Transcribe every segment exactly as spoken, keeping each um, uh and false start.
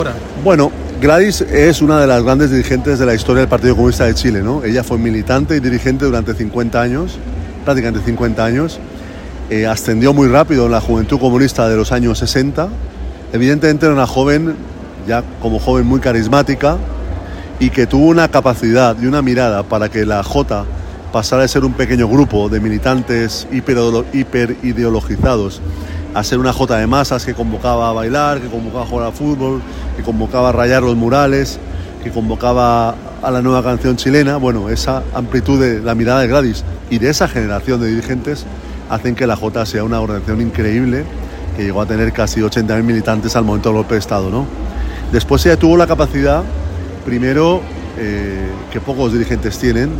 Bueno, Gladys es una de las grandes dirigentes de la historia del Partido Comunista de Chile, ¿no? Ella fue militante y dirigente durante cincuenta años, prácticamente cincuenta años. Eh, ascendió muy rápido en la Juventud Comunista de los años sesenta. Evidentemente era una joven, ya como joven muy carismática, y que tuvo una capacidad y una mirada para que la Jota pasara de ser un pequeño grupo de militantes hiperideologizados a ser una jota de masas que convocaba a bailar, que convocaba a jugar al fútbol, que convocaba a rayar los murales, que convocaba a la nueva canción chilena. Bueno, esa amplitud de la mirada de Gladys y de esa generación de dirigentes hacen que la Jota sea una organización increíble, que llegó a tener casi ochenta mil militantes al momento del golpe de Estado, ¿no? Después ella tuvo la capacidad, primero, eh, que pocos dirigentes tienen,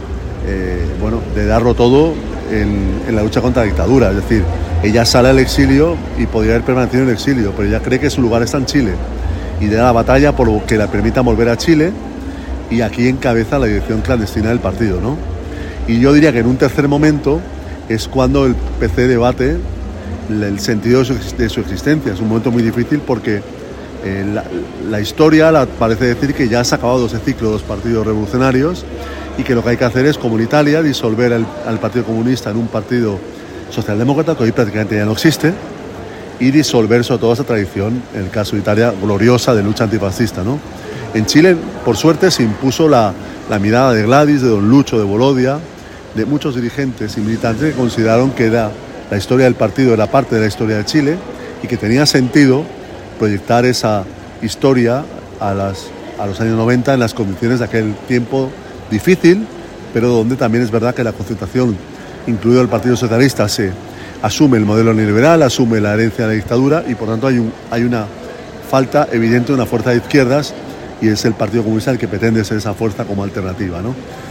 eh, bueno, de darlo todo en, en la lucha contra la dictadura. Es decir, ella sale al exilio y podría haber permanecido en el exilio, pero ella cree que su lugar está en Chile y da la batalla por lo que la permita volver a Chile, y aquí encabeza la dirección clandestina del partido, ¿no? Y yo diría que en un tercer momento es cuando el P C debate el sentido de su, de su existencia. Es un momento muy difícil porque eh, la, la historia la parece decir que ya se ha acabado ese ciclo de los partidos revolucionarios y que lo que hay que hacer es, como en Italia, disolver el, al Partido Comunista en un partido socialdemócrata, que hoy prácticamente ya no existe, y disolver sobre todo esa tradición, en el caso de Italia, gloriosa de lucha antifascista, ¿no? En Chile, por suerte, se impuso la, la mirada de Gladys, de don Lucho, de Bolodia, de muchos dirigentes y militantes que consideraron que era la historia del partido era parte de la historia de Chile y que tenía sentido proyectar esa historia a, las, a los años noventa en las condiciones de aquel tiempo difícil, pero donde también es verdad que la concentración, incluido el Partido Socialista, se asume el modelo neoliberal, asume la herencia de la dictadura, y por tanto hay, un, hay una falta evidente de una fuerza de izquierdas, y es el Partido Comunista el que pretende ser esa fuerza como alternativa, ¿no?